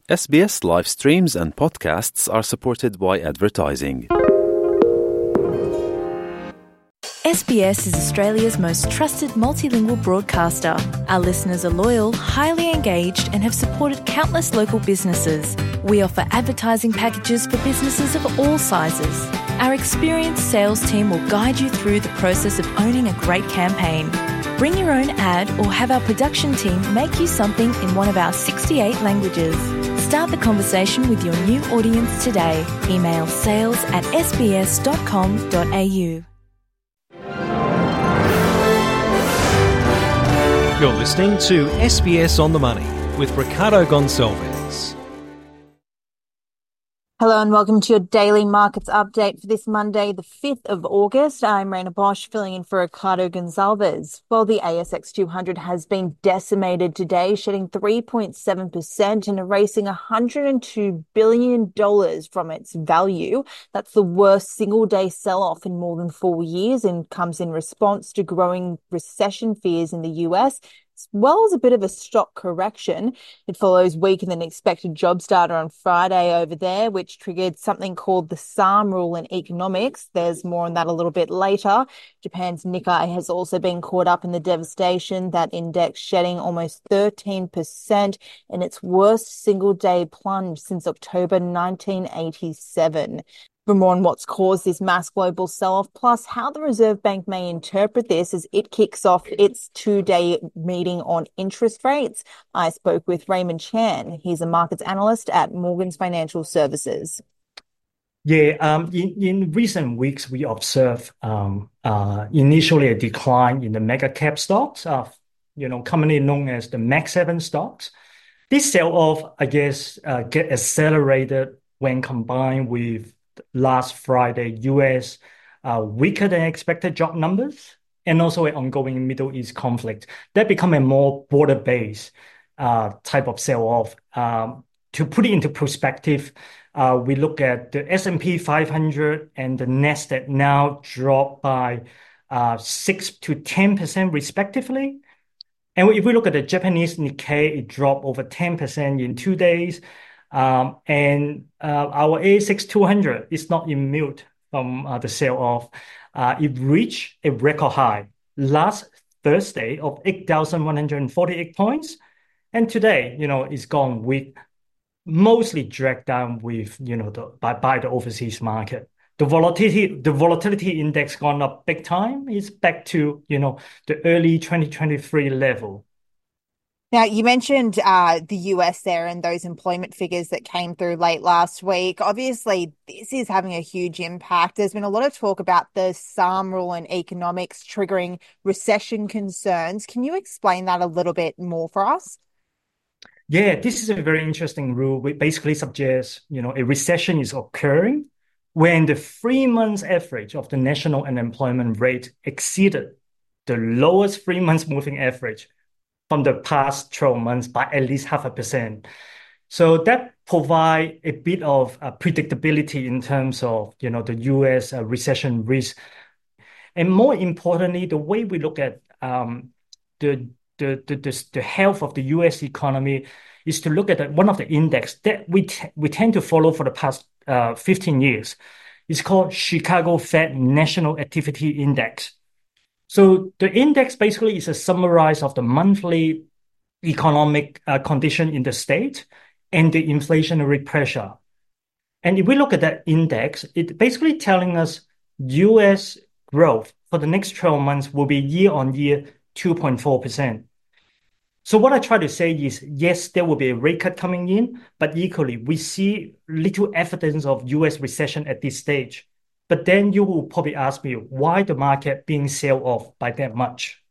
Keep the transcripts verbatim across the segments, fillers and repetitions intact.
S B S live streams and podcasts are supported by advertising. S B S is Australia's most trusted multilingual broadcaster. Our listeners are loyal, highly engaged, and have supported countless local businesses. We offer advertising packages for businesses of all sizes. Our experienced sales team will guide you through the process of owning a great campaign. Bring your own ad or have our production team make you something in one of our sixty-eight languages. Start the conversation with your new audience today. Email sales at s b s dot com dot a u. You're listening to S B S On The Money with Ricardo Gonçalves. Hello and welcome to your daily markets update for this Monday, the fifth of August. I'm Raina Bosch, filling in for Ricardo Gonçalves. Well, the A S X two hundred has been decimated today, shedding three point seven percent and erasing one hundred two billion dollars from its value. That's the worst single-day sell-off in more than four years and comes in response to growing recession fears in the U S, as well as a bit of a stock correction. It follows weaker than expected jobs data on Friday over there, which triggered something called the S A R M rule in economics. There's more on that a little bit later. Japan's Nikkei has also been caught up in the devastation, that index shedding almost thirteen percent in its worst single-day plunge since October nineteen eighty-seven. For more on what's caused this mass global sell-off, plus how the Reserve Bank may interpret this as it kicks off its two-day meeting on interest rates, I spoke with Raymond Chan. He's a markets analyst at Morgans Financial Services. Yeah, um, in, in recent weeks, we observed um, uh, initially a decline in the mega cap stocks, uh, you know, commonly known as the Mag seven stocks. This sell-off, I guess, uh, get accelerated when combined with last Friday U S uh, weaker than expected job numbers and also an ongoing Middle East conflict. That become a more border-based uh, type of sell-off. Um, to put it into perspective, uh, we look at the S and P five hundred and the Nasdaq now dropped by uh, six to ten percent respectively. And if we look at the Japanese Nikkei, it dropped over ten percent in two days. Um, and uh, our A S X two hundred is not immune from uh, the sell-off. Uh, it reached a record high last Thursday of eight thousand one hundred forty-eight points. And today, you know, it's gone weak, mostly dragged down with, you know, the, by, by the overseas market. The volatility, the volatility index gone up big time. It's back to, you know, the early twenty twenty-three level. Now, you mentioned uh, the U S there and those employment figures that came through late last week. Obviously, this is having a huge impact. There's been a lot of talk about the S A R M rule in economics triggering recession concerns. Can you explain that a little bit more for us? Yeah, this is a very interesting rule. It basically suggests, you know, a recession is occurring when the three months average of the national unemployment rate exceeded the lowest three months moving average from the past twelve months by at least half a percent. So that provide a bit of uh, predictability in terms of, you know, the U S uh, recession risk. And more importantly, the way we look at um, the, the, the, the, the health of the U S economy is to look at the, one of the index that we, t- we tend to follow for the past uh, fifteen years. It's called Chicago Fed National Activity Index. So the index basically is a summary of the monthly economic uh, condition in the state and the inflationary pressure. And if we look at that index, it's basically telling us U S growth for the next twelve months will be year on year two point four percent. So what I try to say is, yes, there will be a rate cut coming in, but equally, we see little evidence of U S recession at this stage. But then you will probably ask me why the market being sell off by that much.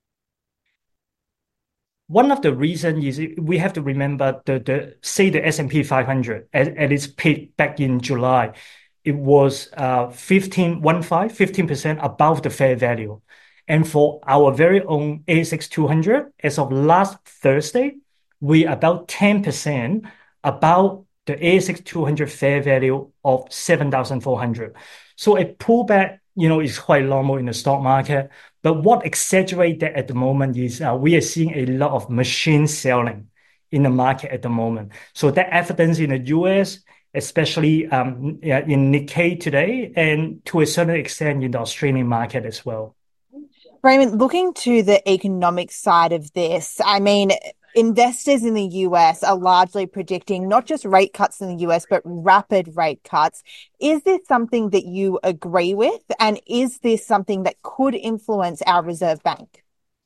One of the reasons is we have to remember the, the say the S and P five hundred at, at its peak back in July, it was uh, fifteen, fifteen percent above the fair value. And for our very own A S X two hundred, as of last Thursday, we about ten percent above the A S X two hundred fair value of seven thousand four hundred. So a pullback, you know, is quite normal in the stock market. But what exaggerates that at the moment is uh, we are seeing a lot of machine selling in the market at the moment. So that evidence in the U S, especially um, in Nikkei today, and to a certain extent in the Australian market as well. Raymond, looking to the economic side of this, I mean, investors in the U S are largely predicting not just rate cuts in the U S, but rapid rate cuts. Is this something that you agree with? And is this something that could influence our Reserve Bank?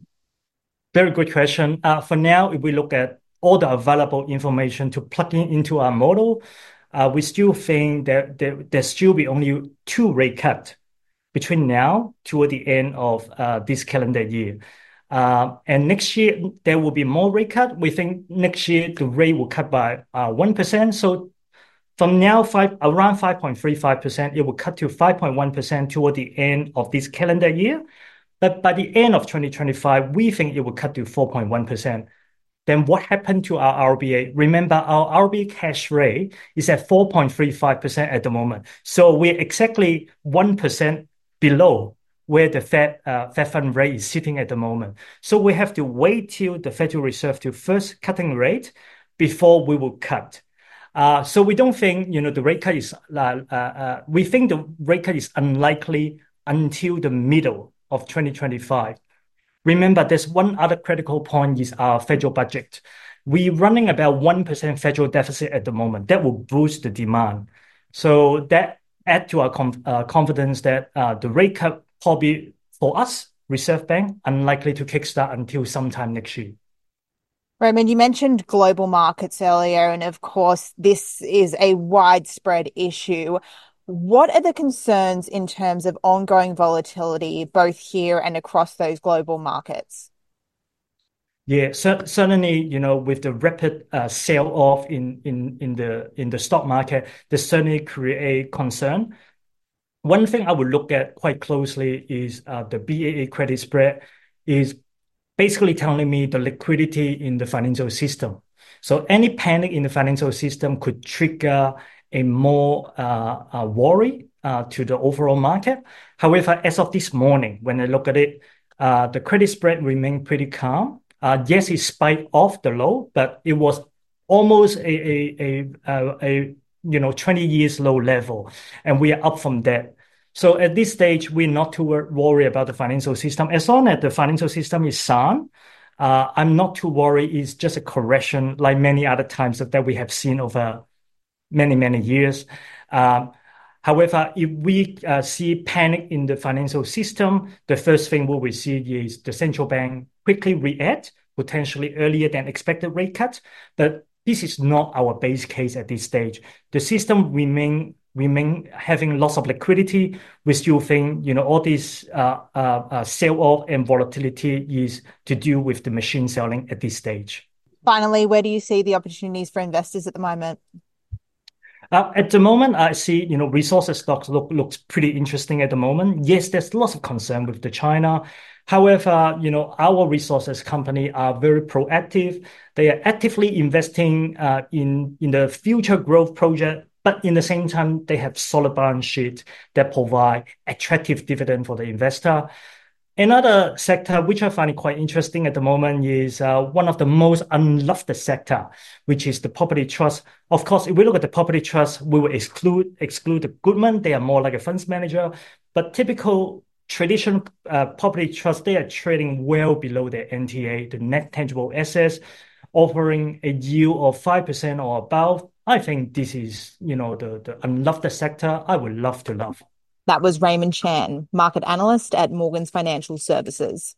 Very good question. Uh, for now, if we look at all the available information to plug in into our model, uh, we still think that there, there still be only two rate cuts between now toward the end of uh, this calendar year. Uh, and next year, there will be more rate cut. We think next year, the rate will cut by uh, one percent. So from now, five, around five point three five percent, it will cut to five point one percent toward the end of this calendar year. But by the end of twenty twenty-five, we think it will cut to four point one percent. Then what happened to our R B A? Remember, our R B A cash rate is at four point three five percent at the moment. So we're exactly one percent below where the Fed, uh, Fed fund rate is sitting at the moment. So we have to wait till the Federal Reserve to first cutting rate before we will cut. Uh, so we don't think, you know, the rate cut is, uh, uh, uh, we think the rate cut is unlikely until the middle of twenty twenty-five. Remember, there's one other critical point is our federal budget. We're running about one percent federal deficit at the moment. That will boost the demand. So that add to our com- uh, confidence that uh, the rate cut probably for us, Reserve Bank, unlikely to kickstart until sometime next year. Raymond, you mentioned global markets earlier, and of course, this is a widespread issue. What are the concerns in terms of ongoing volatility, both here and across those global markets? Yeah, cer- certainly, you know, with the rapid uh, sell-off in, in, in, the, in the stock market, this certainly create concern. One thing I would look at quite closely is uh, the B A A credit spread is basically telling me the liquidity in the financial system. So any panic in the financial system could trigger a more uh, uh, worry uh, to the overall market. However, as of this morning, when I look at it, uh, the credit spread remained pretty calm. Uh, yes, it spiked off the low, but it was almost a a a, a you know twenty years low level, and we are up from that. So at this stage, we're not too worried about the financial system. As long as the financial system is sound, uh, I'm not too worried. It's just a correction, like many other times that we have seen over many many years. Um, However, if we uh, see panic in the financial system, the first thing we will see is the central bank quickly react, potentially earlier than expected rate cuts. But this is not our base case at this stage. The system remain remain having lots of liquidity. We still think, you know, all this uh, uh, uh, sell-off and volatility is to do with the machine selling at this stage. Finally, where do you see the opportunities for investors at the moment? Uh, at the moment, I see, you know, resources stocks look looks pretty interesting at the moment. Yes, there's lots of concern with the China. However, you know, our resources company are very proactive. They are actively investing uh, in, in the future growth project, but in the same time, they have solid balance sheet that provide attractive dividend for the investor. Another sector which I find quite interesting at the moment is uh, one of the most unloved sector, which is the property trust. Of course, if we look at the property trust, we will exclude exclude the Goodman. They are more like a funds manager, but typical traditional uh, property trust, they are trading well below their N T A, the net tangible assets, offering a yield of five percent or above. I think this is, you know, the, the unloved sector I would love to love. That was Raymond Chan, market analyst at Morgans Financial Services.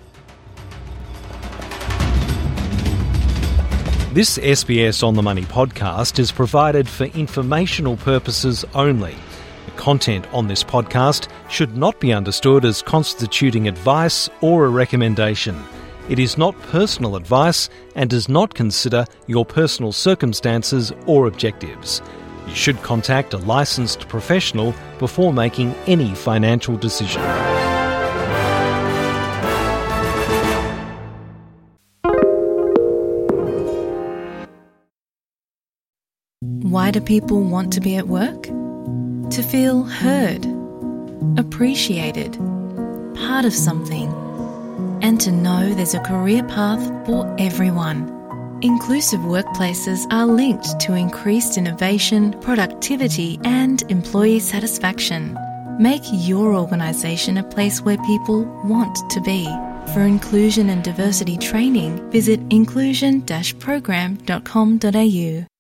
This S B S On The Money podcast is provided for informational purposes only. The content on this podcast should not be understood as constituting advice or a recommendation. It is not personal advice and does not consider your personal circumstances or objectives. You should contact a licensed professional before making any financial decision. Why do people want to be at work? To feel heard, appreciated, part of something, and to know there's a career path for everyone. Inclusive workplaces are linked to increased innovation, productivity, and employee satisfaction. Make your organisation a place where people want to be. For inclusion and diversity training, visit inclusion dash program dot com dot a u.